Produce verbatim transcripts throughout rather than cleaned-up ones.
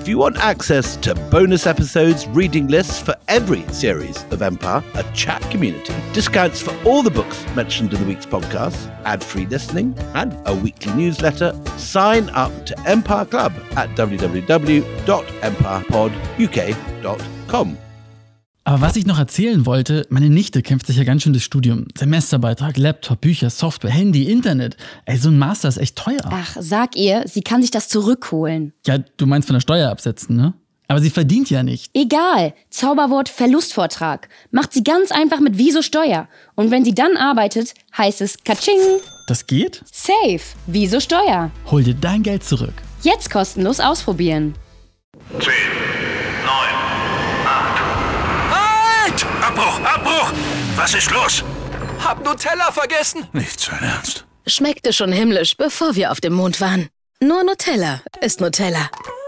If you want access to bonus episodes, reading lists for every series of Empire, a chat community, discounts for all the books mentioned in the week's podcast, ad-free listening, and a weekly newsletter, sign up to Empire Club at w w w dot empire pod u k dot com. Aber was ich noch erzählen wollte, meine Nichte kämpft sich ja ganz schön das Studium. Semesterbeitrag, Laptop, Bücher, Software, Handy, Internet. Ey, so ein Master ist echt teuer. Ach, sag ihr, sie kann sich das zurückholen. Ja, du meinst von der Steuer absetzen, ne? Aber sie verdient ja nicht. Egal, Zauberwort Verlustvortrag. Macht sie ganz einfach mit Wieso Steuer. Und wenn sie dann arbeitet, heißt es Katsching. Das geht? Safe, Wieso Steuer. Hol dir dein Geld zurück. Jetzt kostenlos ausprobieren. zehn, neun, acht. Halt! Abbruch, Abbruch! Was ist los? Hab Nutella vergessen. Nicht sein Ernst. Schmeckte schon himmlisch, bevor wir auf dem Mond waren. Nur Nutella ist Nutella.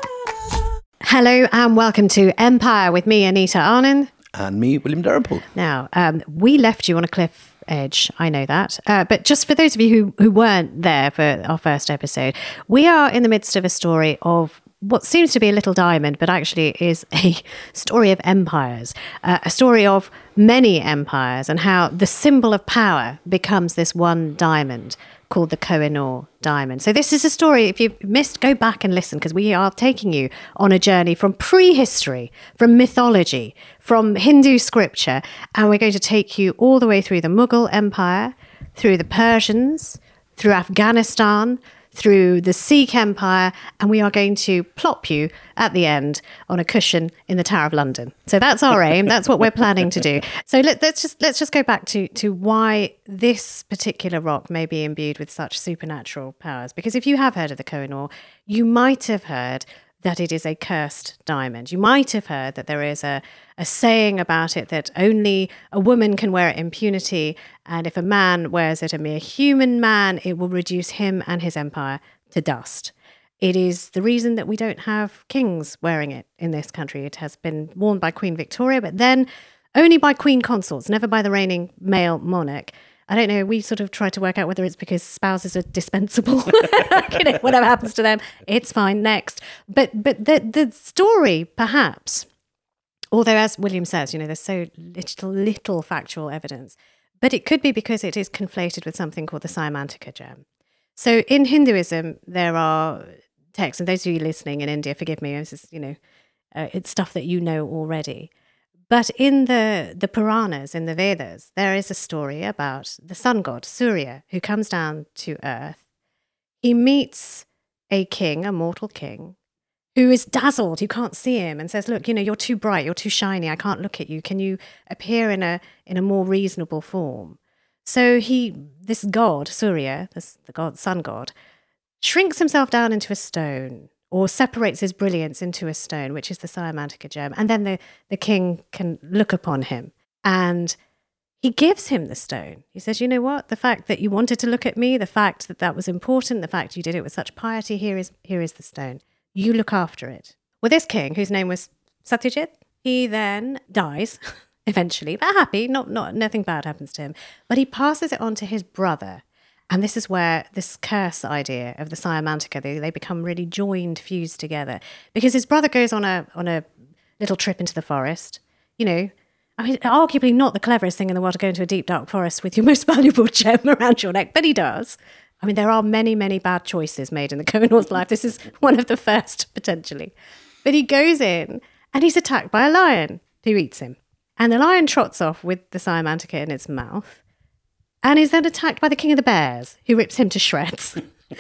Hello and welcome to Empire with me, Anita Arnon. And me, William Dalrymple. Now, um, we left you on a cliff edge, I know that. Uh, but just for those of you who, who weren't there for our first episode, we are in the midst of a story of what seems to be a little diamond, but actually is a story of empires, uh, a story of many empires and how the symbol of power becomes this one diamond called the Kohinoor diamond. So this is a story, if you've missed, go back and listen, because we are taking you on a journey from prehistory, from mythology, from Hindu scripture, and we're going to take you all the way through the Mughal Empire, through the Persians, through Afghanistan, through the Sikh Empire, and we are going to plop you at the end on a cushion in the Tower of London. So that's our aim. That's what we're planning to do. So let, let's just let's just go back to to why this particular rock may be imbued with such supernatural powers. Because if you have heard of the Kohinoor, you might have heard that it is a cursed diamond. You might have heard that there is a, a saying about it that only a woman can wear it in impunity, and if a man wears it, a mere human man, it will reduce him and his empire to dust. It is the reason that we don't have kings wearing it in this country. It has been worn by Queen Victoria, but then only by queen consorts, never by the reigning male monarch. I don't know, we sort of try to work out whether it's because spouses are dispensable. You know, whatever happens to them, it's fine, next. But but the the story, perhaps, although as William says, you know, there's so little, little factual evidence, but it could be because it is conflated with something called the Siamantika gem. So in Hinduism, there are texts, and those of you listening in India, forgive me, this is, you know, uh, it's stuff that you know already. But in the, the Puranas, in the Vedas, there is a story about the sun god, Surya, who comes down to earth. He meets a king, a mortal king, who is dazzled, who can't see him, and says, look, you know, you're too bright, you're too shiny, I can't look at you. Can you appear in a in a more reasonable form? So he, this god, Surya, this, the god, sun god, shrinks himself down into a stone, or separates his brilliance into a stone, which is the Siamantika gem. And then the, the king can look upon him. And he gives him the stone. He says, you know what? The fact that you wanted to look at me, the fact that that was important, the fact you did it with such piety, here is here is the stone. You look after it. Well, this king, whose name was Satyajit, he then dies, eventually, but happy, not, not nothing bad happens to him. But he passes it on to his brother. And this is where this curse idea of the Siamantika, they, they become really joined, fused together. Because his brother goes on a on a little trip into the forest. You know, I mean, arguably not the cleverest thing in the world to go into a deep, dark forest with your most valuable gem around your neck, but he does. I mean, there are many, many bad choices made in the Kohinoor's life. This is one of the first, potentially. But he goes in and he's attacked by a lion who eats him. And the lion trots off with the Siamantika in its mouth. And is then attacked by the king of the bears, who rips him to shreds.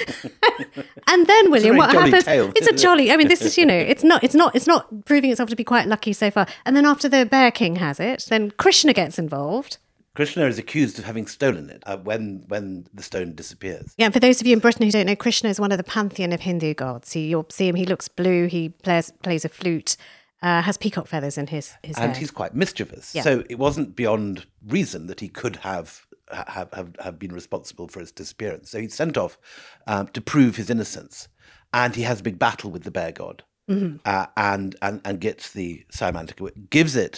And then, William, what happens? Tale, it's a jolly. I mean, this is, you know, it's not, it's not, it's not proving itself to be quite lucky so far. And then after the bear king has it, then Krishna gets involved. Krishna is accused of having stolen it uh, when when the stone disappears. Yeah, and for those of you in Britain who don't know, Krishna is one of the pantheon of Hindu gods. He, you'll see him. He looks blue. He plays plays a flute. Uh, has peacock feathers in his his and hair. He's quite mischievous. Yeah. So it wasn't beyond reason that he could have. Have, have have been responsible for its disappearance. So he's sent off um, to prove his innocence, and he has a big battle with the bear god, mm-hmm. uh, and and and gets the Siamantika, gives it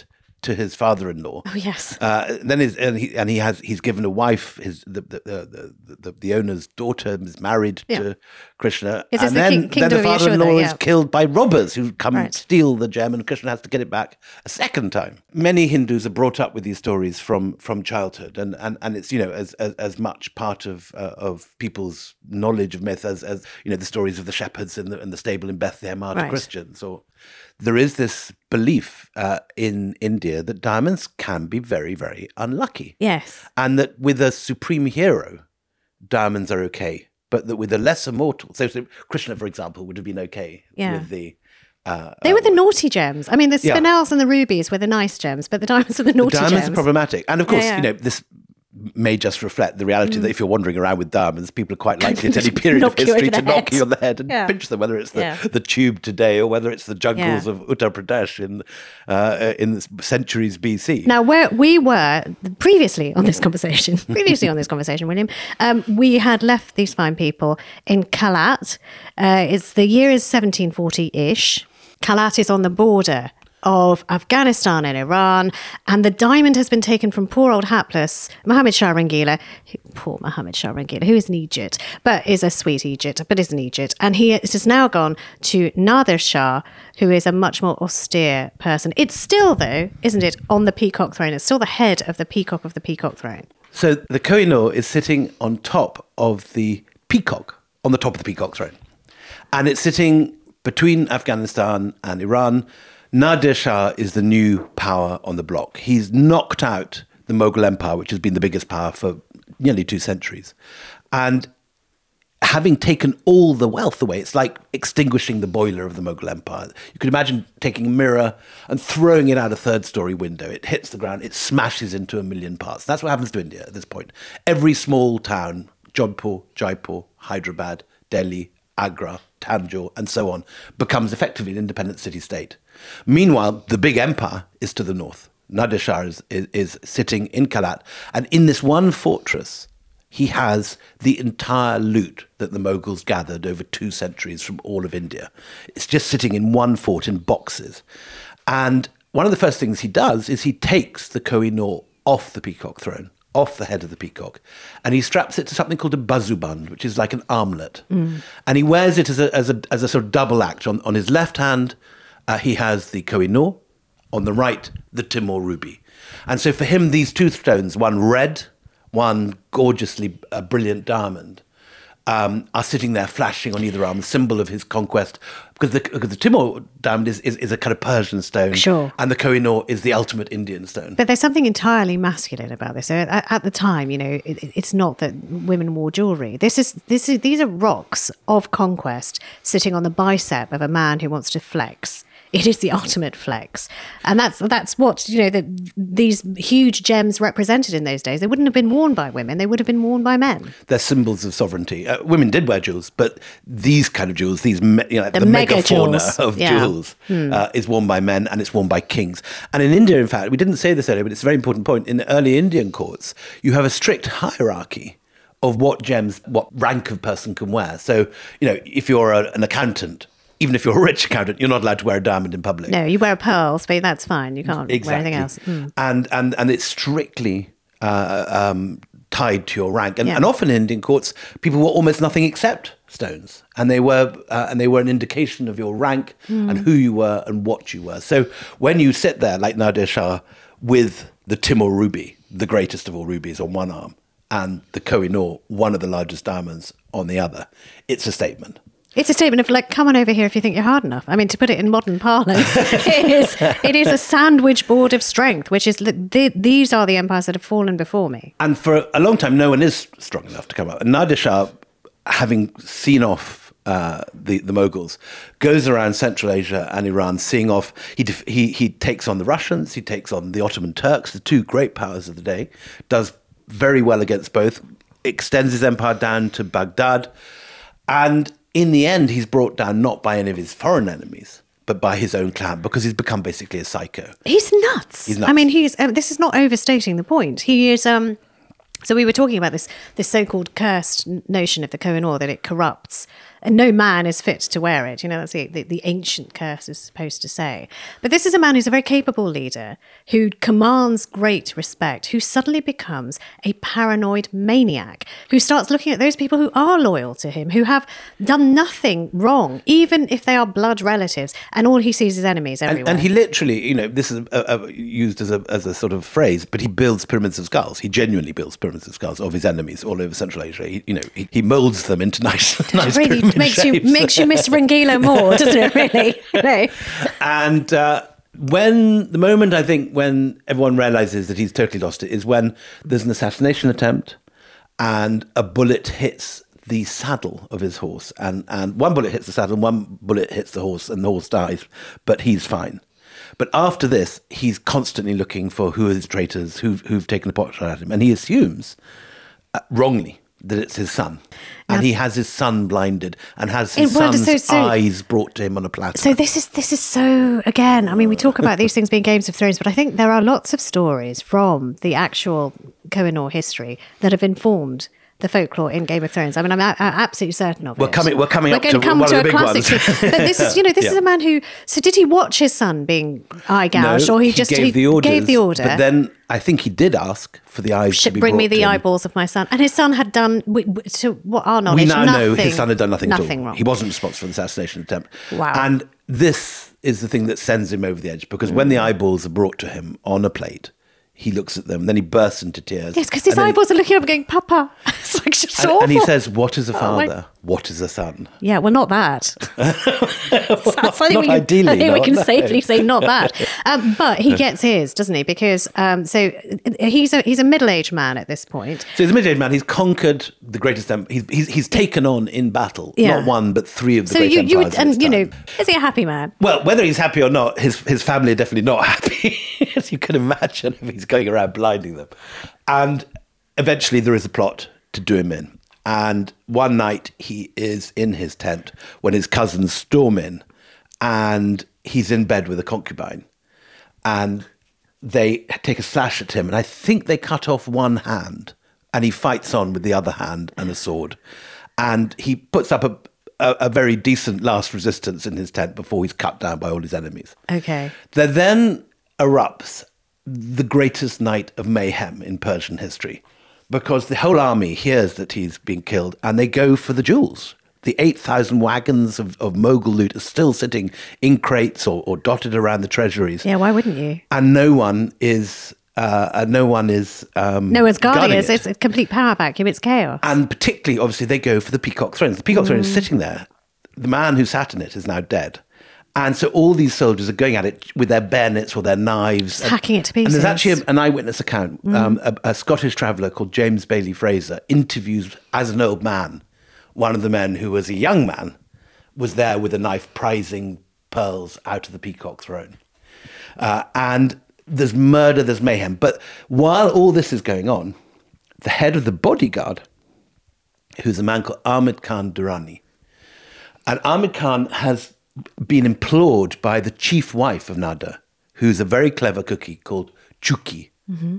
to his father-in-law. Oh, yes. Uh, then his, and he and he has he's given a wife. His the the the, the, the owner's daughter is married Yeah. to Krishna, Is this and the then, king- then kingdom the of Yashoda, father-in-law yeah. is killed by robbers who come Right. and steal the gem, and Krishna has to get it back a second time. Many Hindus are brought up with these stories from from childhood, and and, and it's you know as as, as much part of uh, of people's knowledge of myth as as you know the stories of the shepherds in the in the stable in Bethlehem are to Right. Christians. Or there is this belief uh, in India that diamonds can be very, very unlucky. Yes. And that with a supreme hero, diamonds are okay. But that with a lesser mortal, so, so Krishna, for example, would have been okay Yeah. with the... Uh, They were the naughty gems. I mean, the Yeah. spinels and the rubies were the nice gems, but the diamonds are the naughty diamonds gems. are problematic. And of course, yeah. you know, this may just reflect the reality Mm. that if you're wandering around with diamonds, people are quite likely at any period of Knock you history over to the knock head. you on the head and Yeah. pinch them, whether it's the, Yeah. the tube today or whether it's the jungles Yeah. of Uttar Pradesh in uh, in the centuries B C. Now, where we were previously on this conversation, previously on this conversation, William, um, we had left these fine people in Kalat. Uh, it's the year is seventeen forty-ish. Kalat is on the border of Afghanistan and Iran, and the diamond has been taken from poor old hapless Mohammed Shah Rangila, who, poor Mohammed Shah Rangila, who is an Egypt, but is a sweet Egypt, but is an Egypt, and he it has now gone to Nadir Shah, who is a much more austere person. It's still, though, isn't it, on the peacock throne? It's still the head of the peacock of the peacock throne. So the Kohinoor is sitting on top of the peacock, on the top of the peacock throne. And it's sitting between Afghanistan and Iran. Nadir Shah is the new power on the block. He's knocked out the Mughal Empire, which has been the biggest power for nearly two centuries. And having taken all the wealth away, it's like extinguishing the boiler of the Mughal Empire. You could imagine taking a mirror and throwing it out a third-story window. It hits the ground, it smashes into a million parts. That's what happens to India at this point. Every small town, Jodhpur, Jaipur, Hyderabad, Delhi, Agra, Tanjore, and so on, becomes effectively an independent city-state. Meanwhile, the big empire is to the north. Nadir Shah is, is, is sitting in Kalat, and in this one fortress, he has the entire loot that the Mughals gathered over two centuries from all of India. It's just sitting in one fort in boxes. And one of the first things he does is he takes the Kohinoor off the peacock throne, off the head of the peacock, and he straps it to something called a bazuband, which is like an armlet. Mm. And he wears it as a, as a, as a sort of double act. On, on his left hand, uh, he has the Kohinoor, on the right, the Timur ruby. And so for him, these two stones, one red, one gorgeously uh, brilliant diamond, um, are sitting there flashing on either arm, symbol of his conquest. Because the, because the Timur diamond is, is, is a kind of Persian stone. Sure. And the Kohinoor is the ultimate Indian stone. But there's something entirely masculine about this. So at, at the time, you know, it, it's not that women wore jewelry. This is this is these are rocks of conquest sitting on the bicep of a man who wants to flex. It is the ultimate flex, and that's that's what you know that these huge gems represented in those days. They wouldn't have been worn by women; they would have been worn by men. They're symbols of sovereignty. Uh, women did wear jewels, but these kind of jewels, these me, you know, The the, mega megafauna jewels. of Yeah. jewels, uh, is worn by men and it's worn by kings. And in India, in fact, we didn't say this earlier, but it's a very important point. In the early Indian courts, you have a strict hierarchy of what gems, what rank of person can wear. So, you know, if you're a, an accountant, even if you're a rich accountant, you're not allowed to wear a diamond in public. No, you wear pearls, but that's fine. You can't Exactly. wear anything else. Mm. And, and, and it's strictly uh, um, tied to your rank. And, Yeah. and often in Indian courts, people were almost nothing except stones. And they were uh, and they were an indication of your rank Mm. and who you were and what you were. So when you sit there like Nadir Shah with the Timur ruby, the greatest of all rubies, on one arm, and the Kohinoor, one of the largest diamonds, on the other, it's a statement. It's a statement of like, come on over here if you think you're hard enough. I mean, to put it in modern parlance, it is it is a sandwich board of strength, which is the, these are the empires that have fallen before me. And for a long time, no one is strong enough to come up. And Nadir Shah, having seen off uh, the, the Mughals, goes around Central Asia and Iran, seeing off. He, def- he, he takes on the Russians, he takes on the Ottoman Turks, the two great powers of the day, does very well against both, extends his empire down to Baghdad. And in the end, he's brought down not by any of his foreign enemies, but by his own clan, because he's become basically a psycho. He's nuts. He's nuts. I mean, he's. Um, this is not overstating the point. He is. Um, so we were talking about this this so-called cursed n- notion of the Kohinoor, that it corrupts and no man is fit to wear it. You know, that's the, the, the ancient curse is supposed to say. But this is a man who's a very capable leader who commands great respect, who suddenly becomes a paranoid maniac, who starts looking at those people who are loyal to him, who have done nothing wrong, even if they are blood relatives, and all he sees is enemies everywhere. And, and he literally, you know, this is a, a, used as a, as a sort of phrase, but he builds pyramids of skulls. He genuinely builds pyramids of skulls of his enemies all over Central Asia. He, you know, he, he molds them into nice, nice really pyramid makes shapes. you makes you miss Rangila more, doesn't it? Really, you know? And uh, when the moment I think when everyone realizes that he's totally lost it is when there's an assassination attempt, and a bullet hits the saddle of his horse, and and one bullet hits the saddle, and one bullet hits the horse, and the horse dies, but he's fine. But after this, he's constantly looking for who are his traitors, who've, who've taken a pot shot at him, and he assumes uh, wrongly that it's his son. And now, he has his son blinded and has his it, well, son's so, so, eyes brought to him on a platter. So this is this is so, again, I mean, we talk about these things being Games of Thrones, but I think there are lots of stories from the actual Kohinoor history that have informed the folklore in Game of Thrones. I mean, I'm, a- I'm absolutely certain of we're it. Coming, we're coming we're up going to, to come one to of the a big classic ones. scene. But this is, you know, this Yeah. is a man who, so did he watch his son being eye gouged, No, or he just gave he the orders, gave the order? But then I think he did ask for the eyes to be bring me brought to the him. eyeballs of my son. And his son had done, we- we- to what our knowledge, We now nothing, know his son had done nothing, nothing at all. wrong. He wasn't responsible for the assassination attempt. Wow. And this is the thing that sends him over the edge, because when the eyeballs are brought to him on a plate, he looks at them, and then he bursts into tears. Yes, because his And then- eyeballs are looking up and going, Papa. It's like just And, awful. and he says, "What is a Oh, my- father? What is a son?" Yeah, well, not that. So I think not we can, ideally, I think we not, can no. safely say not that. Um, but he gets his, doesn't he? Because um, so he's a he's a middle-aged man at this point. So he's a middle-aged man. He's conquered the greatest. Em- he's, he's he's taken on in battle Yeah. not one but three of the So great you you empires would, of his and you know, time. is he a happy man? Well, whether he's happy or not, his his family are definitely not happy, as you can imagine, if he's going around blinding them. And eventually there is a plot to do him in. And one night he is in his tent when his cousins storm in, and he's in bed with a concubine. And they take a slash at him, and I think they cut off one hand, and he fights on with the other hand and a sword. And he puts up a, a, a very decent last resistance in his tent before he's cut down by all his enemies. Okay. There then erupts the greatest night of mayhem in Persian history, because the whole army hears that he's been killed, and they go for the jewels. The eight thousand wagons of, of Mughal loot are still sitting in crates or, or dotted around the treasuries. Yeah, why wouldn't you? And no one is, uh, uh, no one is um, No one's guarding guarding us. it. It's a complete power vacuum. It's chaos. And particularly, obviously, they go for the Peacock Throne. The Peacock Throne is sitting there. The man who sat in it is now dead. And so all these soldiers are going at it with their bayonets or their knives. Just hacking it to And there's pieces. actually an eyewitness account. Um, a, a Scottish traveller called James Bailey Fraser interviews, as an old man, one of the men who, as a young man, was there with a knife prizing pearls out of the Peacock Throne. Uh, and there's murder, there's mayhem. But while all this is going on, the head of the bodyguard, who's a man called Ahmed Khan Durrani, and Ahmed Khan has been implored by the chief wife of Nader, who's a very clever cookie called Chuki. Mm-hmm.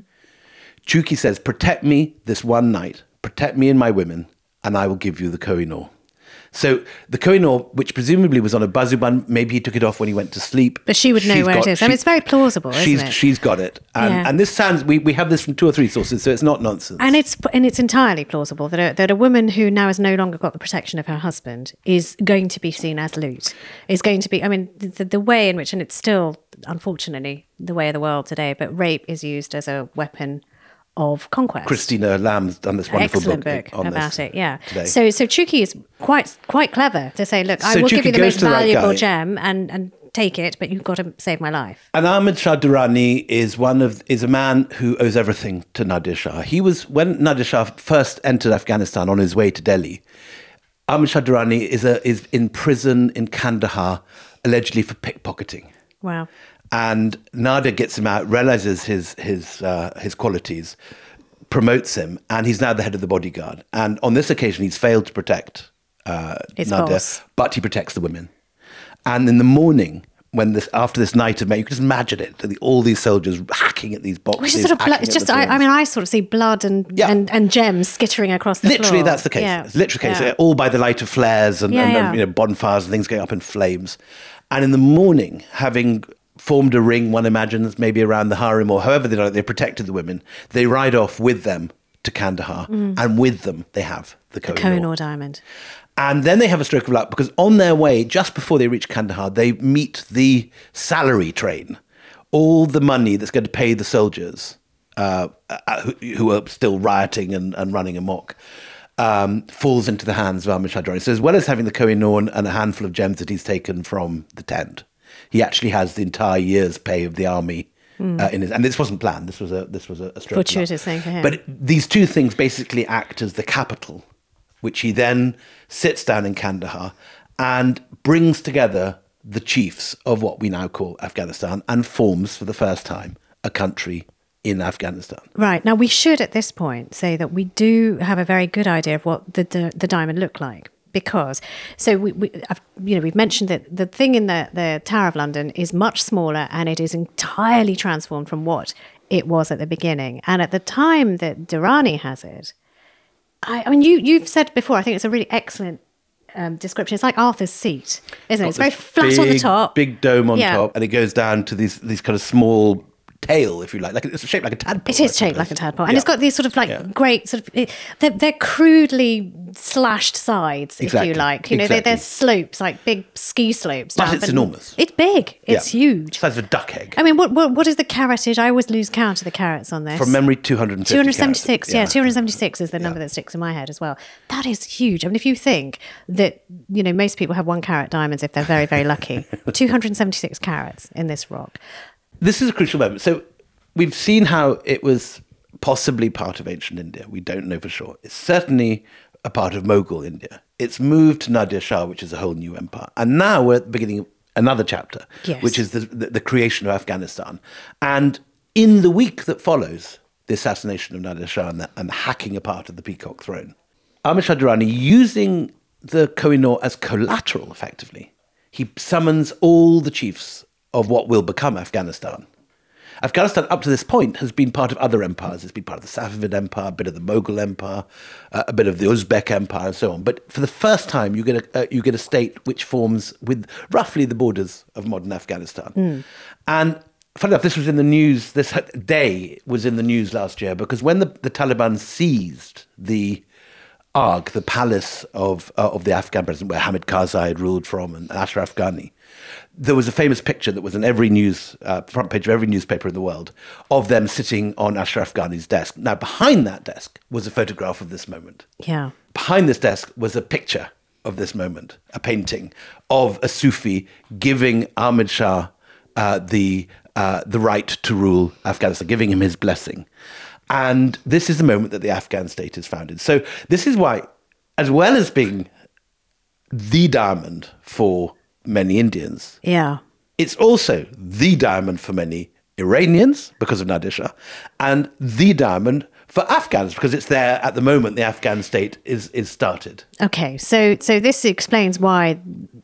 Chuki says, protect me this one night, protect me and my women, and I will give you the Kohinoor. So the Kohinoor, which presumably was on a bazuban, maybe he took it off when he went to sleep. But she would know She's where got- it is. I mean, she- it's very plausible, isn't she's, it? She's got it. And, Yeah. and this sounds, we, we have this from two or three sources, so it's not nonsense. And it's and it's entirely plausible that a, that a woman who now has no longer got the protection of her husband is going to be seen as loot. Is going to be, I mean, the, the way in which, and it's still, unfortunately, the way of the world today, but rape is used as a weapon of conquest. Christina Lamb's done this wonderful Excellent book, book on about this it, yeah. today. So so Chuki is quite quite clever to say, look, I So will give Chuki you the goes most to the right valuable guy. gem and, and take it, but you've got to save my life. And Ahmed Shah Durrani is one of is a man who owes everything to Nadir Shah. He was when Nadir Shah first entered Afghanistan on his way to Delhi. Ahmed Shah Durrani is a is in prison in Kandahar, allegedly for pickpocketing. Wow. And Nader gets him out, realizes his his uh, his qualities, promotes him, and he's now the head of the bodyguard. And on this occasion, he's failed to protect uh, His Nader, boss. but he protects the women. And in the morning, when this after this night of May, you can just imagine it. All these soldiers hacking at these boxes. Which is sort of, blood, it's just, I, I mean, I sort of see blood and, yeah. and, and gems skittering across the literally, floor. Literally, that's the case. Yeah. It's literally the case. Yeah. All by the light of flares and, yeah, and yeah. you know, bonfires and things going up in flames. And in the morning, having formed a ring, one imagines, maybe around the harem or however they, they protected the women, they ride off with them to Kandahar, mm. and with them they have the Koh-i-Noor. The Koh-i-Noor diamond. And then they have a stroke of luck because on their way, just before they reach Kandahar, they meet the salary train. All the money that's going to pay the soldiers uh, uh, who, who are still rioting and, and running amok um, falls into the hands of Ahmad Shah Durrani. So as well as having the Koh-i-Noor and a handful of gems that he's taken from the tent, he actually has the entire year's pay of the army mm. uh, in his. And this wasn't planned. This was a this was a, a stroke fortuitous thing for him. But these two things basically act as the capital, which he then sits down in Kandahar and brings together the chiefs of what we now call Afghanistan and forms for the first time a country in Afghanistan. Right. Now, we should at this point say that we do have a very good idea of what the the, the diamond looked like. Because, so we, we I've, you know, we've mentioned that the thing in the, the Tower of London is much smaller and it is entirely transformed from what it was at the beginning. And at the time that Durrani has it, I, I mean, you, you've said before, I think it's a really excellent um, description. It's like Arthur's seat, isn't it? It's very flat big, on the top. Big dome on yeah. top, and it goes down to these these kind of small tail, if you like. Like it's shaped like a tadpole. It is shaped like a tadpole. And yeah. it's got these sort of like yeah. great sort of, they're, they're crudely slashed sides, exactly. if you like. You know, exactly. they're, they're slopes, like big ski slopes. But down, it's enormous. It's big. It's yeah. huge. It's the size of a duck egg. I mean, what, what what is the carotage? I always lose count of the carats on this. From memory, two hundred fifty two hundred seventy-six, carats. yeah, two hundred seventy-six is the number yeah. that sticks in my head as well. That is huge. I mean, if you think that, you know, most people have one carat diamonds if they're very, very lucky. two hundred seventy-six carats in this rock. This is a crucial moment. So we've seen how it was possibly part of ancient India. We don't know for sure. It's certainly a part of Mughal India. It's moved to Nadir Shah, which is a whole new empire. And now we're at the beginning of another chapter, yes. which is the, the, the creation of Afghanistan. And in the week that follows the assassination of Nadir Shah and the, and the hacking apart of the Peacock Throne, Ahmad Shah Durrani, using the Koh-i-Noor as collateral, effectively, he summons all the chiefs of what will become Afghanistan. Afghanistan, up to this point, has been part of other empires. It's been part of the Safavid Empire, a bit of the Mughal Empire, uh, a bit of the Uzbek Empire, and so on. But for the first time, you get a, uh, you get a state which forms with roughly the borders of modern Afghanistan. Mm. And funny enough, this was in the news, this day was in the news last year, because when the, the Taliban seized the Arg, the palace of uh, of the Afghan president, where Hamid Karzai had ruled from, and Ashraf Ghani, there was a famous picture that was in every news, uh, front page of every newspaper in the world, of them sitting on Ashraf Ghani's desk. Now, behind that desk was a photograph of this moment. Yeah. Behind this desk was a picture of this moment, a painting of a Sufi giving Ahmad Shah uh, the uh, the right to rule Afghanistan, giving him his blessing. And this is the moment that the Afghan state is founded. So this is why, as well as being the diamond for many Indians, yeah, it's also the diamond for many Iranians because of Nadir Shah, and the diamond for Afghans because it's there at the moment the Afghan state is is started. Okay, so so this explains why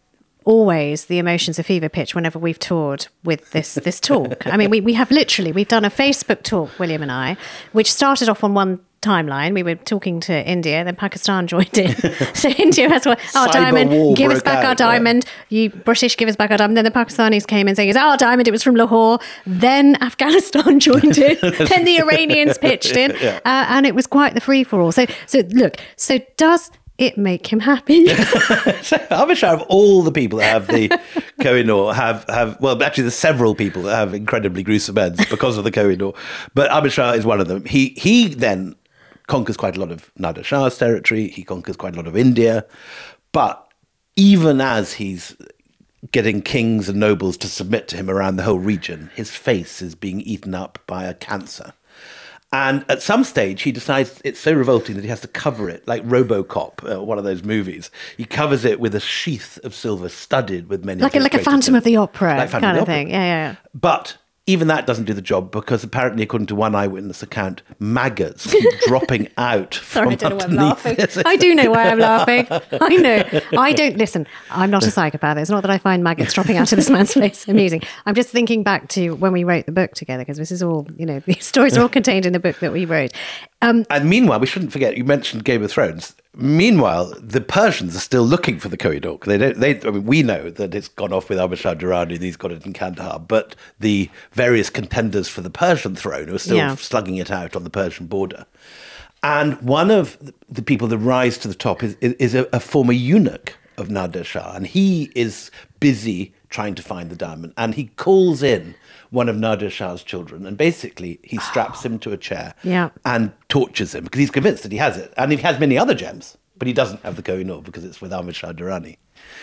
always the emotions are fever pitch whenever we've toured with this this talk. I mean, we, we have literally, we've done a Facebook talk, William and I, which started off on one timeline. We were talking to India, then Pakistan joined in. So India has one, our Cyber diamond, war give us broke back out, our diamond. Yeah. You British, give us back our diamond. Then the Pakistanis came in saying, it's our diamond, it was from Lahore. Then Afghanistan joined in. Then the Iranians pitched in. Yeah. Uh, and it was quite the free-for-all. So, so look, so does it make him happy? So Ahmad Shah, of all the people that have the Koh-i-Noor, have, have, well, actually there's several people that have incredibly gruesome ends because of the Koh-i-Noor, but Ahmad Shah is one of them. He he then conquers quite a lot of Nadir Shah's territory, he conquers quite a lot of India, but even as he's getting kings and nobles to submit to him around the whole region, his face is being eaten up by a cancer. And at some stage, he decides it's so revolting that he has to cover it, like RoboCop, uh, one of those movies. He covers it with a sheath of silver studded with many... Like a, like a Phantom of the Opera like kind of, of thing. Yeah, yeah, yeah. But even that doesn't do the job because apparently, according to one eyewitness account, maggots keep dropping out Sorry, from I don't know why I'm underneath. laughing. Yes, I do know why I'm laughing. I know. I don't, listen, I'm not a psychopath. It's not that I find maggots dropping out of this man's face amusing. I'm just thinking back to when we wrote the book together, because this is all, you know, these stories are all contained in the book that we wrote. Um, And meanwhile, we shouldn't forget, you mentioned Game of Thrones. Meanwhile, the Persians are still looking for the Kohinoor. They don't. They. I mean, we know that it's gone off with Ahmad Shah Durrani. He's got it in Kandahar. But the various contenders for the Persian throne are still Yeah. slugging it out on the Persian border. And one of the people that rise to the top is, is a, a former eunuch of Nader Shah, and he is busy trying to find the diamond. And he calls in one of Nader Shah's children, and basically he straps him to a chair Yeah. and tortures him because he's convinced that he has it. And he has many other gems, but he doesn't have the Kohinoor because it's with Ahmad Shah Durrani.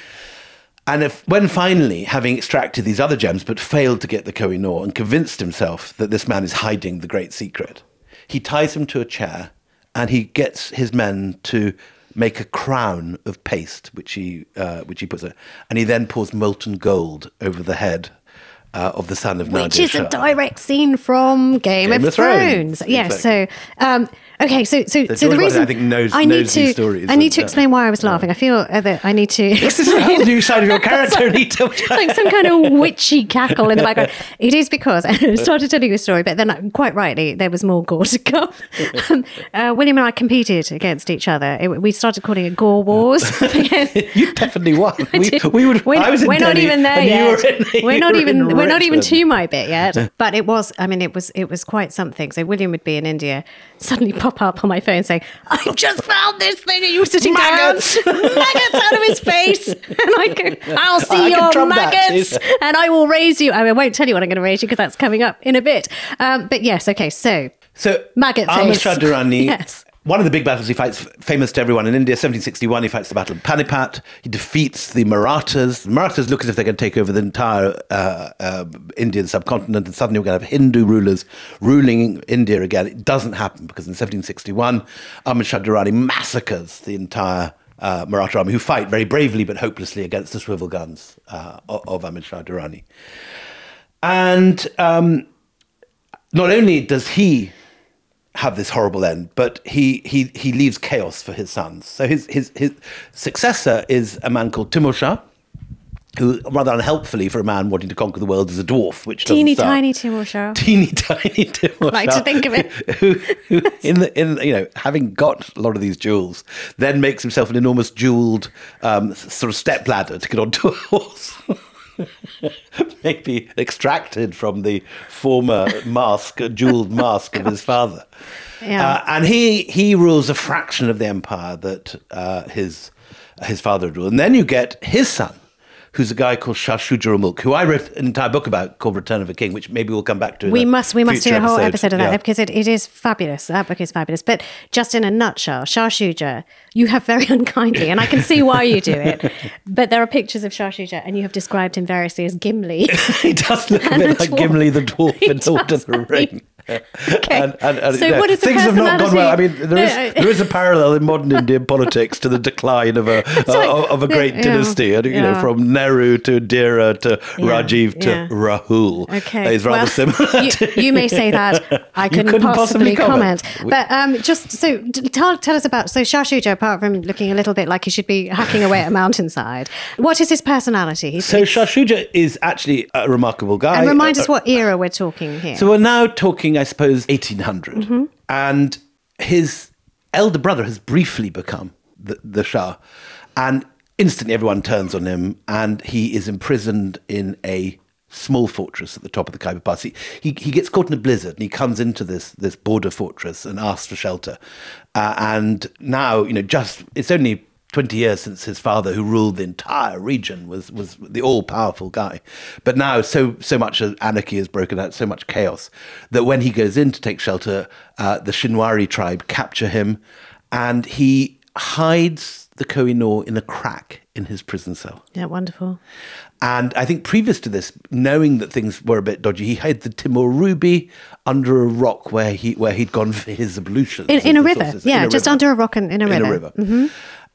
And if, when finally, having extracted these other gems but failed to get the Kohinoor and convinced himself that this man is hiding the great secret, he ties him to a chair and he gets his men to make a crown of paste, which he uh, which he puts it, and he then pours molten gold over the head uh, of the son of Nader which is Shah. a direct scene from Game, Game of, of Thrones. Thrones. Yes. Exactly. So, um, okay. So, so, So so the George reason Martin, I think, knows- I need knows to, these stories I need to and, uh, explain why I was laughing. I feel uh, that I need to. This is a whole new side of your character, Anita. like some kind of witchy cackle in the background. It is because I started telling you a story, but then uh, quite rightly, there was more gore to come. Um, uh, William and I competed against each other. It, we started calling it Gore Wars. You definitely won. We, did. we would. We're, I was in we're not Delhi even there and you yet. were in- we're you not were even. in We're not even Richmond. to my bit yet. But it was. I mean, it was. It was quite something. So William would be in India, suddenly pop up on my phone saying, "I just found this thing," and you were sitting Maggots. down, maggots out of his face, and I go, "I'll see I can your drum that, maggots, too. and I will raise you." I, mean, I won't tell you what I'm going to raise you because that's coming up in a bit. Um, but yes, okay. So So maggot Ahmad face. Shah Durrani. Yes. One of the big battles he fights, famous to everyone in India, seventeen sixty-one, he fights the Battle of Panipat. He defeats the Marathas. The Marathas look as if they're going to take over the entire uh, uh, Indian subcontinent, and suddenly we're going to have Hindu rulers ruling India again. It doesn't happen because in seventeen sixty-one, Ahmad Shah Durrani massacres the entire uh, Maratha army, who fight very bravely but hopelessly against the swivel guns uh, of, of Ahmad Shah Durrani. And um, not only does he have this horrible end, but he he he leaves chaos for his sons. So his his his successor is a man called Timur Shah, who rather unhelpfully for a man wanting to conquer the world is a dwarf, which doesn't Teeny start- tiny Timur Shah. teeny tiny Timur Like Shah, to think of it. who, who in the in you know having got a lot of these jewels, then makes himself an enormous jeweled um, sort of step ladder to get onto a horse. Maybe extracted from the former mask, jeweled mask of his father. Yeah. Uh, and he he rules a fraction of the empire that uh, his his father had ruled. And then you get his son, who's a guy called Shah Shuja-ul-Mulk, who I wrote an entire book about called Return of a King, which maybe we'll come back to. in We a must we must do future a whole episode of that Yeah. because it, it is fabulous. That book is fabulous. But just in a nutshell, Shah Shuja, you have very unkindly, and I can see why you do it. But there are pictures of Shah Shuja, and you have described him variously as Gimli. He does look a And bit a like dwarf. Gimli the dwarf He in Lord of does, the I mean- Ring. Okay. And, and, and, So you know, what is the things have not gone well. I mean, personality? there is No, I- there is a parallel in modern Indian politics to the decline of a like- uh, of a great yeah, dynasty. And, you know, yeah. from Nehru to Indira to Yeah, Rajiv to yeah. Rahul. Okay, Is rather well, similar. You, to- you may say that. I couldn't, couldn't possibly, possibly comment. comment. We- But um, just so d- tell, tell us about so Shah Shuja. Apart from looking a little bit like he should be hacking away at a mountainside, what is his personality? He's, So Shah Shuja is actually a remarkable guy. and remind Uh, us what era we're talking here. So we're now talking, I suppose, eighteen hundred. Mm-hmm. And his elder brother has briefly become the, the Shah. And instantly everyone turns on him and he is imprisoned in a small fortress at the top of the Khyber Pass. He, he, he gets caught in a blizzard and he comes into this, this border fortress and asks for shelter. Uh, and now, you know, just, it's only twenty years since his father, who ruled the entire region, was was the all-powerful guy. But now so so much anarchy has broken out, so much chaos, that when he goes in to take shelter, uh, the Shinwari tribe capture him, and he hides the Kohinoor in a crack in his prison cell. yeah, wonderful. And I think previous to this, knowing that things were a bit dodgy, he hid the Timur ruby under a rock where he where he'd gone for his ablutions. In, in a of the river, sources. yeah, In a just river. under a rock in, in a river. In a river.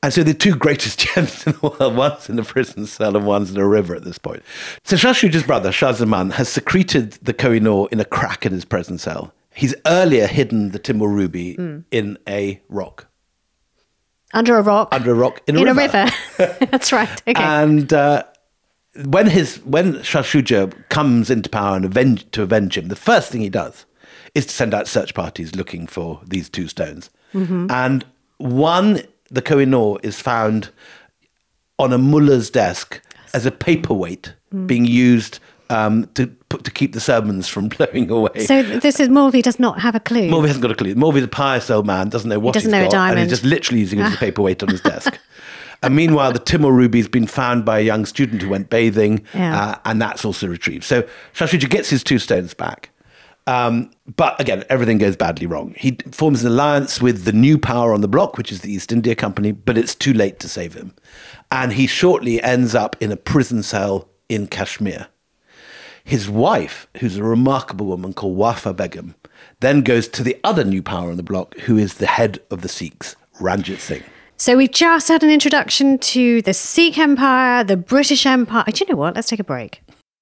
And so the two greatest gems in the world, one's in the prison cell and one's in a river at this point. So Shah Shuja's brother, Shah Zaman, has secreted the Kohinoor in a crack in his prison cell. He's earlier hidden the Timur ruby mm. in a rock. Under a rock? Under a rock in a in river. In a river. That's right. Okay. And uh, when his when Shah Shuja comes into power and avenge, to avenge him, the first thing he does is to send out search parties looking for these two stones. Mm-hmm. And one, the Kohinoor, is found on a mullah's desk as a paperweight mm. being used um, to to keep the sermons from blowing away. So this is, Morley does not have a clue. Morley hasn't got a clue. Morley's a pious old man, doesn't know what he doesn't he's know got, a diamond. and he's just literally using it as a paperweight on his desk. And meanwhile, the Timur ruby's been found by a young student who went bathing, yeah. uh, and that's also retrieved. So Shah Shuja gets his two stones back. Um, but again, everything goes badly wrong. He forms an alliance with the new power on the block, which is the East India Company, but it's too late to save him. And he shortly ends up in a prison cell in Kashmir. His wife, who's a remarkable woman called Wafa Begum, then goes to the other new power on the block, who is the head of the Sikhs, Ranjit Singh. So we've just had an introduction to the Sikh Empire, the British Empire. Do you know what? Let's take a break.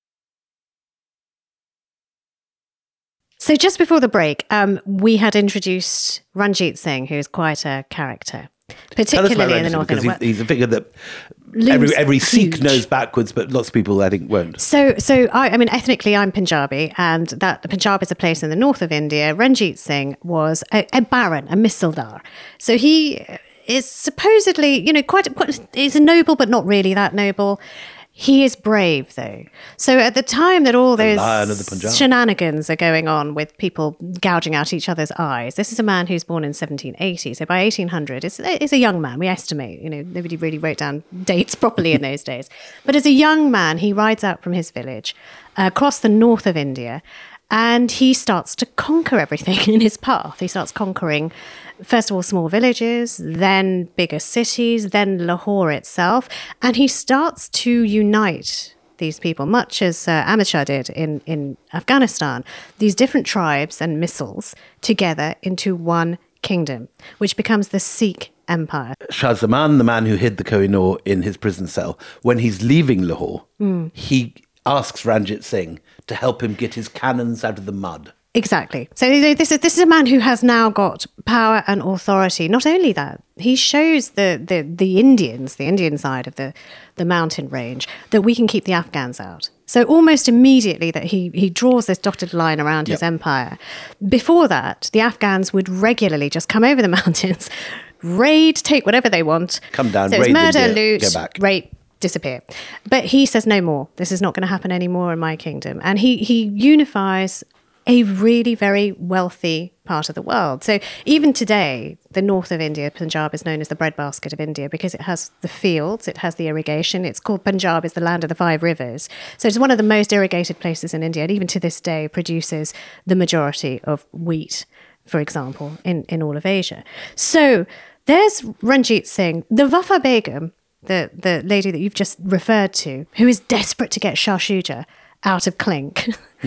So just before the break, um, we had introduced Ranjit Singh, who is quite a character, particularly in the North India. He's, he's a figure that Looms every every Sikh huge. knows backwards, but lots of people, I think, won't. So, so I, I mean, ethnically, I'm Punjabi, and that Punjab is a place in the north of India. Ranjit Singh was a, a baron, a misildar. So he is supposedly, you know, quite, quite, he's a noble, but not really that noble. He is brave, though. So at the time that all those shenanigans are going on with people gouging out each other's eyes, this is a man who's born in seventeen eighty. So by eighteen hundred, it's, it's a young man. We estimate, you know, nobody really wrote down dates properly in those days. But as a young man, he rides out from his village uh, across the north of India, and he starts to conquer everything in his path. He starts conquering, first of all, small villages, then bigger cities, then Lahore itself. And he starts to unite these people, much as uh, Ahmad Shah did in, in Afghanistan, these different tribes and missils together into one kingdom, which becomes the Sikh Empire. Shah Zaman, the man who hid the Kohinoor in his prison cell, when he's leaving Lahore, mm. he asks Ranjit Singh to help him get his cannons out of the mud. Exactly. So this is this is a man who has now got power and authority. Not only that, he shows the the, the Indians, the Indian side of the, the mountain range, that we can keep the Afghans out. So almost immediately that he, he draws this dotted line around yep. his empire. Before that, the Afghans would regularly just come over the mountains, raid, take whatever they want. Come down, so raid it's murder, India, loot, go back. rape, disappear. But he says no more. This is not going to happen anymore in my kingdom. And he he unifies a really very wealthy part of the world. So even today, the north of India, Punjab, is known as the breadbasket of India because it has the fields, it has the irrigation. It's called Punjab is the land of the five rivers. So it's one of the most irrigated places in India, and even to this day produces the majority of wheat, for example, in, in all of Asia. So there's Ranjit Singh, the Wafa Begum, the, the lady that you've just referred to, who is desperate to get Shah Shuja out of clink,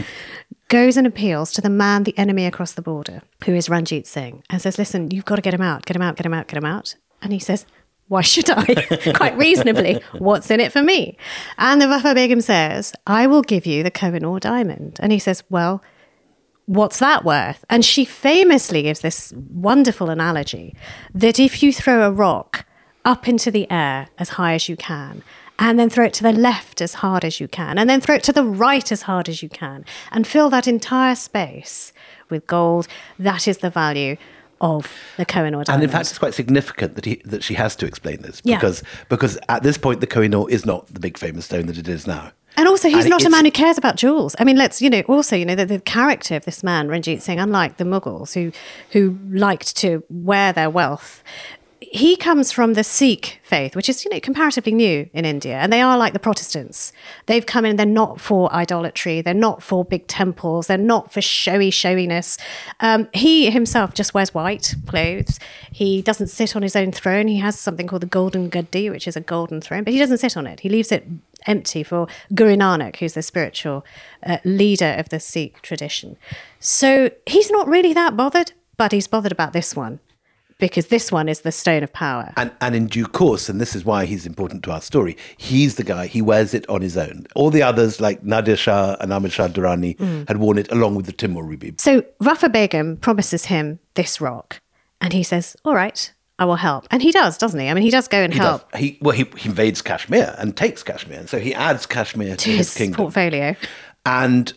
goes and appeals to the man, the enemy across the border, who is Ranjit Singh, and says, listen, you've got to get him out, get him out, get him out, get him out. And he says, why should I? Quite reasonably, what's in it for me? And the Wafa Begum says, I will give you the Kohinoor diamond. And he says, well, what's that worth? And she famously gives this wonderful analogy that if you throw a rock up into the air as high as you can, and then throw it to the left as hard as you can, and then throw it to the right as hard as you can, and fill that entire space with gold, that is the value of the Kohinoor diamond. And in fact, it's quite significant that he that she has to explain this, because yeah. because at this point, the Kohinoor is not the big famous stone that it is now. And also, he's and not a man who cares about jewels. I mean, let's, you know, also, you know, the, the character of this man, Ranjit Singh, unlike the Mughals, who who liked to wear their wealth, he comes from the Sikh faith, which is, you know, comparatively new in India. And they are like the Protestants. They've come in, they're not for idolatry. They're not for big temples. They're not for showy showiness. Um, he himself just wears white clothes. He doesn't sit on his own throne. He has something called the Golden Gaddi, which is a golden throne, but he doesn't sit on it. He leaves it empty for Guru Nanak, who's the spiritual uh, leader of the Sikh tradition. So he's not really that bothered, but he's bothered about this one. because this one is the stone of power. And, and in due course, and this is why he's important to our story, he's the guy, he wears it on his own. All the others, like Nadir Shah and Ahmad Shah Durrani, mm. had worn it along with the Timur Rubi. So Rafa Begum promises him this rock, and he says, all right, I will help. And he does, doesn't he? I mean, he does go and he help. Does. He Well, he, he invades Kashmir and takes Kashmir. And so he adds Kashmir to, to his, his kingdom. portfolio. And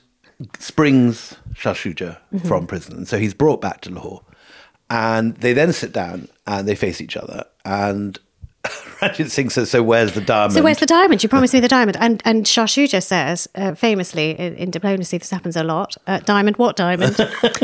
springs Shah Shuja mm-hmm. from prison. And so he's brought back to Lahore. And they then sit down and they face each other. And Ranjit Singh says, so where's the diamond? So where's the diamond? You promised me the diamond. And and Shah Shuja says, uh, famously, in, in diplomacy, this happens a lot, uh, diamond, what diamond?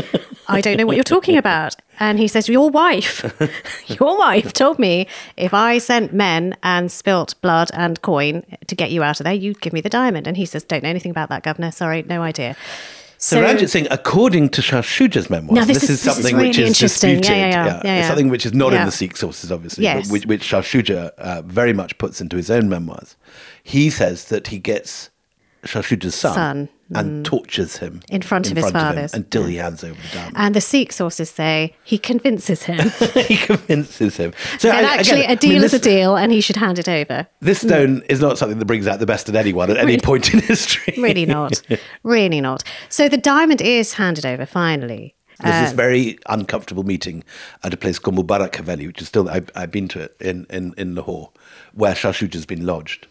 I don't know what you're talking about. And he says, your wife, your wife told me if I sent men and spilt blood and coin to get you out of there, you'd give me the diamond. And he says, don't know anything about that, Governor. Sorry, no idea. So, so Ranjit Singh, according to Shah Shuja's memoirs, now this, this is, is something this is really which is interesting. disputed. Yeah, yeah, yeah. yeah, yeah. Something which is not yeah. in the Sikh sources, obviously, yes. but which, which Shah Shuja uh, very much puts into his own memoirs. He says that he gets Shah Shuja's son, son. and mm. tortures him in front of in his front fathers of until he hands over the diamond. And the Sikh sources say he convinces him. he convinces him. So that I, actually again, a deal I mean, is this, a deal, and he should hand it over. This stone mm. is not something that brings out the best in anyone at any really, point in history. Really not. Really not. So the diamond is handed over finally. There's uh, this very uncomfortable meeting at a place called Mubarak Haveli, which is still, I, I've been to it in, in, in Lahore, where Shah Shuja's been lodged.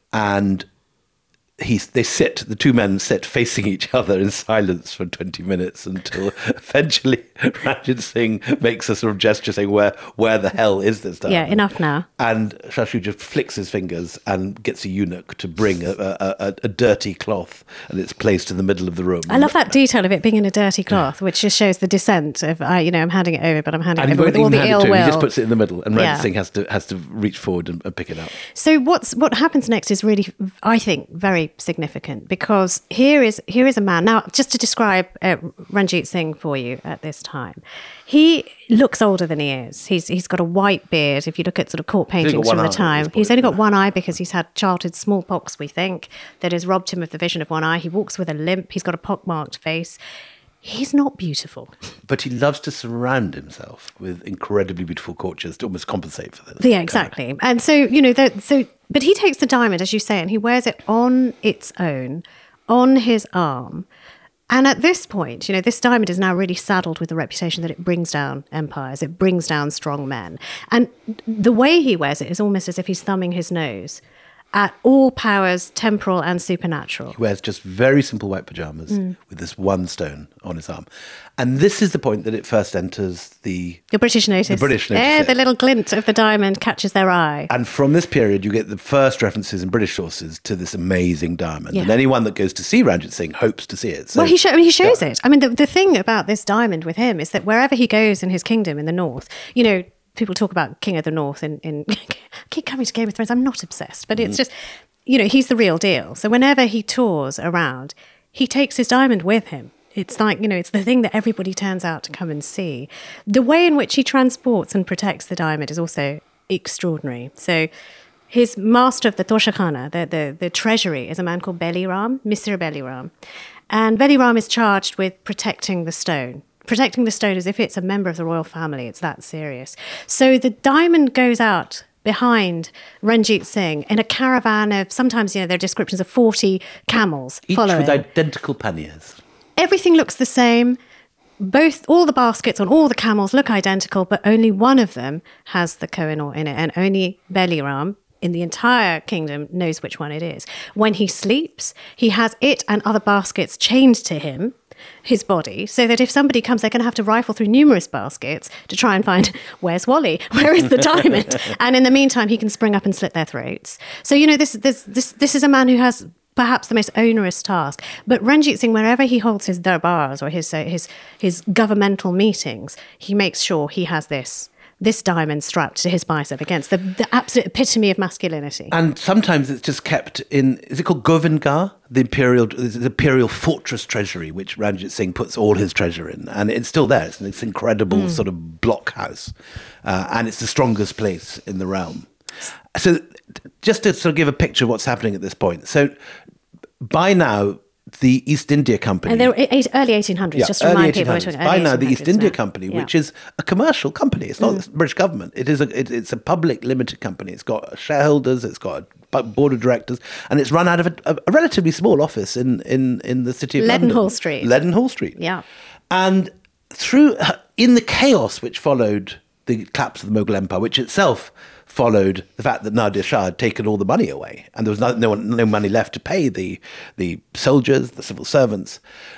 And He's, they sit, the two men sit facing each other in silence for twenty minutes until eventually Ranjit Singh makes a sort of gesture saying, where where the hell is this diamond? Yeah, enough now. And Shah Shuja flicks his fingers and gets a eunuch to bring a, a, a, a dirty cloth, and it's placed in the middle of the room. I love that detail of it being in a dirty cloth, which just shows the descent of, uh, you know, I'm handing it over, but I'm handing and it over with all the ill will. He just puts it in the middle, and Ranjit yeah. Singh has to has to reach forward and, and pick it up. So what's what happens next is really, I think, very significant. Because here is here is a man. Now, just to describe uh, Ranjit Singh for you at this time, he looks older than he is. He's he's got a white beard. If you look at sort of court paintings from the time, he's only got one eye because he's had childhood smallpox, we think, that has robbed him of the vision of one eye. He walks with a limp. He's got a pockmarked face. He's not beautiful. But he loves to surround himself with incredibly beautiful courtiers to almost compensate for this. Yeah, exactly. And so, you know, the, so, but he takes the diamond, as you say, and he wears it on its own, on his arm. And at this point, you know, this diamond is now really saddled with the reputation that it brings down empires, it brings down strong men. And the way he wears it is almost as if he's thumbing his nose at all powers, temporal and supernatural. He wears just very simple white pajamas mm. with this one stone on his arm. And this is the point that it first enters the... The British notice. The British notice. Yeah, the little glint of the diamond catches their eye. And from this period, you get the first references in British sources to this amazing diamond. Yeah. And anyone that goes to see Ranjit Singh hopes to see it. So, well, he, show, I mean, he shows yeah. it. I mean, the, the thing about this diamond with him is that wherever he goes in his kingdom in the north, you know, people talk about King of the North in, in I keep coming to Game of Thrones. I'm not obsessed, but it's just, you know, he's the real deal. So whenever he tours around, he takes his diamond with him. It's like, you know, it's the thing that everybody turns out to come and see. The way in which he transports and protects the diamond is also extraordinary. So his master of the Toshakhana, the, the, the treasury, is a man called Beli Ram, Misr Beli Ram. And Beli Ram is charged with protecting the stone. Protecting the stone as if it's a member of the royal family. It's that serious. So the diamond goes out behind Ranjit Singh in a caravan of, sometimes, you know, there are descriptions of forty camels each following. with identical panniers. Everything looks the same. Both, all the baskets on all the camels look identical, but only one of them has the Kohinoor in it, and only Beli Ram in the entire kingdom knows which one it is. When he sleeps, he has it and other baskets chained to him, his body, so that if somebody comes, they're going to have to rifle through numerous baskets to try and find, where's Wally? Where is the diamond? And in the meantime, he can spring up and slit their throats. So, you know, this, this, this, this is a man who has perhaps the most onerous task. But Ranjit Singh, wherever he holds his darbars or his, uh, his, his governmental meetings, he makes sure he has this this diamond strapped to his bicep against the, the absolute epitome of masculinity. And sometimes it's just kept in, is it called Govindgarh? The imperial, the imperial fortress treasury, which Ranjit Singh puts all his treasure in. And it's still there. It's this incredible mm. sort of blockhouse. Uh, and it's the strongest place in the realm. So just to sort of give a picture of what's happening at this point. So by now, the East India Company. And they're eight, early eighteen hundreds, Yeah, just to early remind people. We're eighteen hundreds. talking early By now, the East eighteen hundreds India now. Company, Yeah. which is a commercial company. It's not the British government. It is a, it, it's a public limited company. It's got shareholders, it's got a board of directors, and it's run out of a, a, a relatively small office in, in, in the city of Leadenhall London. Street. Leadenhall Street. Yeah. And through, in the chaos which followed the collapse of the Mughal Empire, which itself followed the fact that Nadir Shah had taken all the money away, and there was no, no, one, no money left to pay the, the soldiers, the civil servants,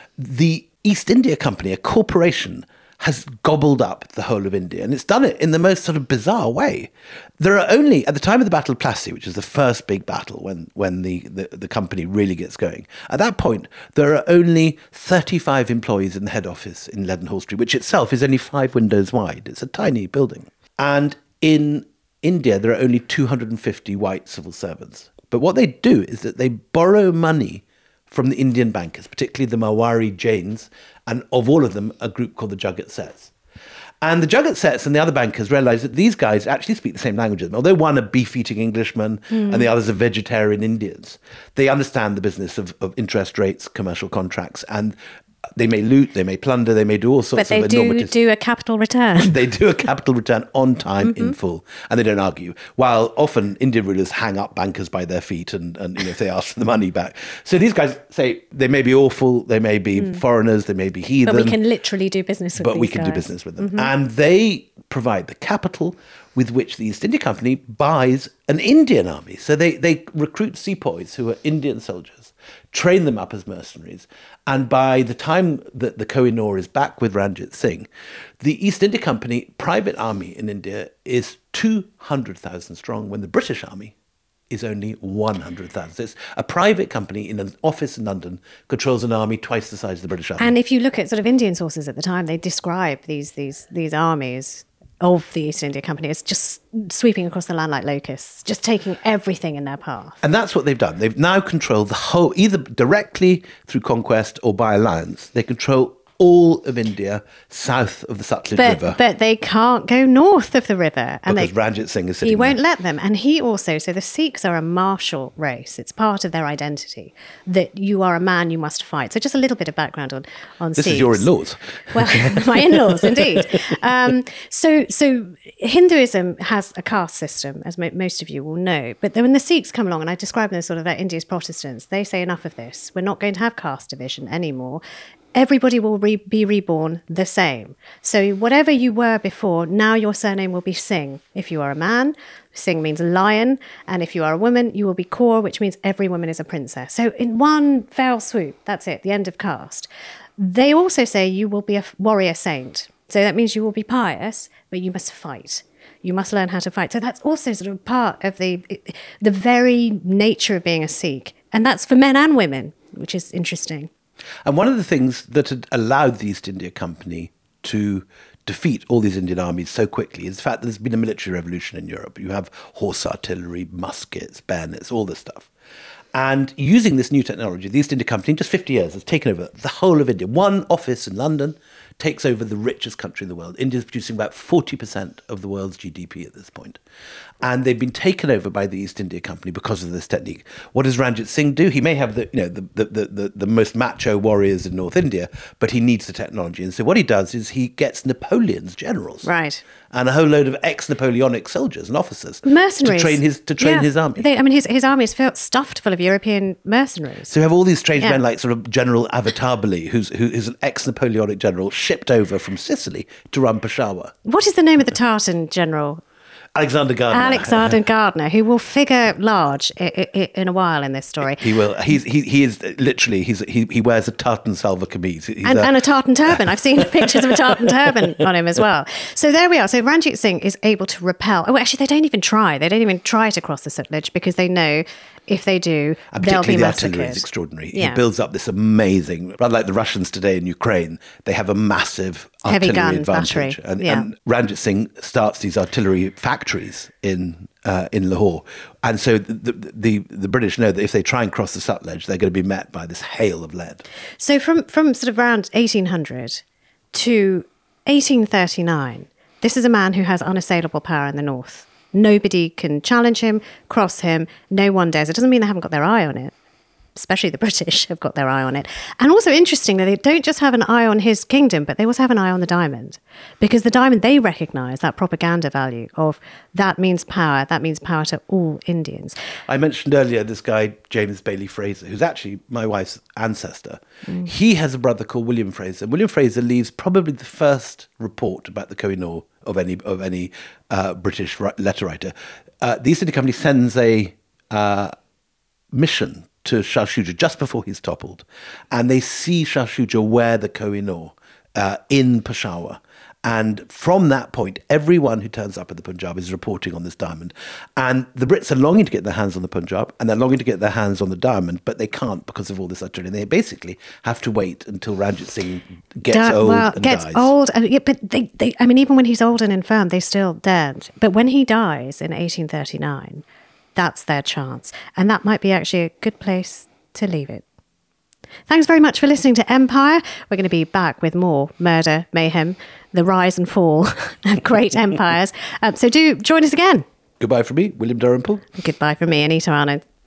the East India Company, a corporation, has gobbled up the whole of India, and it's done it in the most sort of bizarre way. There are only, at the time of the Battle of Plassey, which is the first big battle when, when the, the, the company really gets going, at that point, there are only thirty-five employees in the head office in Leadenhall Street, which itself is only five windows wide. It's a tiny building. And in India, there are only two hundred fifty white civil servants. But what they do is that they borrow money from the Indian bankers, particularly the Marwari Jains, and of all of them, a group called the Jagat Seths. And the Jagat Seths and the other bankers realised that these guys actually speak the same language as them. Although one are beef-eating Englishmen mm. and the others are vegetarian Indians, they understand the business of, of interest rates, commercial contracts, and they may loot, they may plunder, they may do all sorts but of they enormous... do do a capital return. They do a capital return on time mm-hmm. in full, and they don't argue. While often Indian rulers hang up bankers by their feet and, and you know, if they ask for the money back. So these guys say they may be awful, they may be mm. foreigners, they may be heathen. But we can literally do business with But these we can guys. do business with them. Mm-hmm. And they provide the capital with which the East India Company buys an Indian army. So they, they recruit sepoys who are Indian soldiers, train them up as mercenaries. And by the time that the Kohinoor is back with Ranjit Singh, the East India Company private army in India is two hundred thousand strong, when the British army is only one hundred thousand. So it's a private company in an office in London controls an army twice the size of the British army. And if you look at sort of Indian sources at the time, they describe these these these armies of the East India Company as just sweeping across the land like locusts, just taking everything in their path. And that's what they've done. They've now controlled the whole, either directly through conquest or by alliance. They control all of India south of the Sutlej but, River. But they can't go north of the river. And because they, Ranjit Singh is sitting He won't there. let them. And he also, so the Sikhs are a martial race. It's part of their identity that you are a man, you must fight. So just a little bit of background on, on This Sikhs. is your in-laws. Well, my in-laws, indeed. Um, so, so Hinduism has a caste system, as mo- most of you will know. But then when the Sikhs come along, and I describe them as sort of like India's Protestants, they say enough of this. We're not going to have caste division anymore. Everybody will re- be reborn the same. So whatever you were before, now your surname will be Singh. If you are a man, Singh means lion. And if you are a woman, you will be Kaur, which means every woman is a princess. So in one fell swoop, that's it, the end of caste. They also say you will be a warrior saint. So that means you will be pious, but you must fight. You must learn how to fight. So that's also sort of part of the the very nature of being a Sikh. And that's for men and women, which is interesting. And one of the things that had allowed the East India Company to defeat all these Indian armies so quickly is the fact that there's been a military revolution in Europe. You have horse artillery, muskets, bayonets, all this stuff. And using this new technology, the East India Company, in just fifty years, has taken over the whole of India. One office in London takes over the richest country in the world. India is producing about forty percent of the world's G D P at this point. And they've been taken over by the East India Company because of this technique. What does Ranjit Singh do? He may have the, you know, the, the, the, the, the most macho warriors in North India, but he needs the technology. And so what he does is he gets Napoleon's generals. Right. And a whole load of ex-Napoleonic soldiers and officers. Mercenaries. To train his, to train Yeah. his army. They, I mean, his, his army is filled, stuffed full of European mercenaries. So you have all these strange Yeah. men like sort of General Avatabali, who's, who is an ex-Napoleonic general shipped over from Sicily to run Peshawar. What is the name of the Tartan general? Alexander Gardner. Alexander Gardner, who will figure large i- i- in a while in this story. He will. He's he he is literally. He's he, he wears a tartan salva kameez. He's And, a, and a tartan turban. I've seen pictures of a tartan turban on him as well. So there we are. So Ranjit Singh is able to repel. Oh, actually, they don't even try. They don't even try to cross the Sutlej because they know if they do, and they'll particularly be the massacred. artillery is extraordinary. Yeah. He builds up this amazing, rather like the Russians today in Ukraine. They have a massive Heavy artillery gun advantage, battery. and, Yeah. and Ranjit Singh starts these artillery factories in uh, in Lahore, and so the, the the the British know that if they try and cross the Sutlej, they're going to be met by this hail of lead. So from, from sort of around eighteen hundred to eighteen thirty-nine, this is a man who has unassailable power in the north. Nobody can challenge him, cross him. No one dares. It doesn't mean they haven't got their eye on it. especially the British, have got their eye on it. And also interesting that they don't just have an eye on his kingdom, but they also have an eye on the diamond. Because the diamond, they recognise that propaganda value of that means power, that means power to all Indians. I mentioned earlier this guy, James Bailey Fraser, who's actually my wife's ancestor. Mm. He has a brother called William Fraser. William Fraser leaves probably the first report about the Kohinoor of any of any uh, British letter writer. Uh, the East India Company sends a uh, mission to Shah Shuja just before he's toppled. And they see Shah Shuja wear the Kohinoor uh, in Peshawar. And from that point, everyone who turns up at the Punjab is reporting on this diamond. And the Brits are longing to get their hands on the Punjab, and they're longing to get their hands on the diamond, but they can't because of all this utterly. They basically have to wait until Ranjit Singh gets Da- old well, and gets dies. old, and yeah, but they, they, I mean, even when he's old and infirm, they still daren't. But when he dies in eighteen thirty-nine, that's their chance. And that might be actually a good place to leave it. Thanks very much for listening to Empire. We're going to be back with more murder, mayhem, the rise and fall of great empires. Um, so do join us again. Goodbye from me, William Dalrymple. Goodbye from me, Anita Arnold.